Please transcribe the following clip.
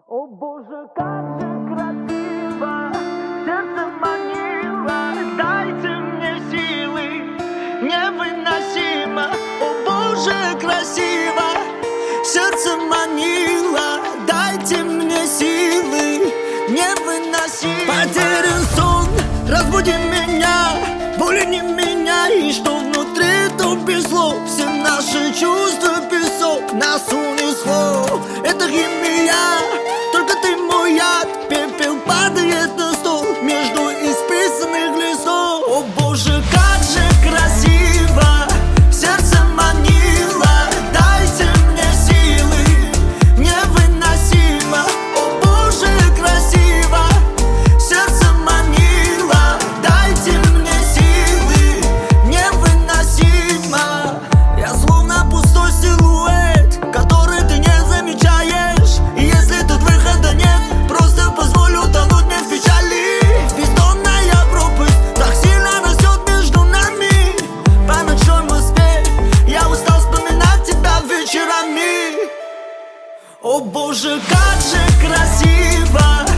О боже, как же красиво, сердце манило, дайте мне силы, невыносимо. О боже, красиво, сердце манило, дайте мне силы, невыносимо. Потерян сон, разбуди меня, боли не меняй, что внутри, то без слов. Все наши чувства песок, нас унесло. Это химия, только ты мой яд. Пепел падает на стол между исписанных листов. О боже, как же красиво, сердце манило, дайте мне силы, невыносимо. О боже, красиво, сердце манило, дайте мне силы, невыносимо. Я словно пустой силуэт, который ты не замечаешь. И если тут выхода нет, просто позволь утонуть мне в печали. Бездонная пропасть так сильно растет между нами. По ночной Москве я устал вспоминать тебя вечерами. О боже, как же красиво,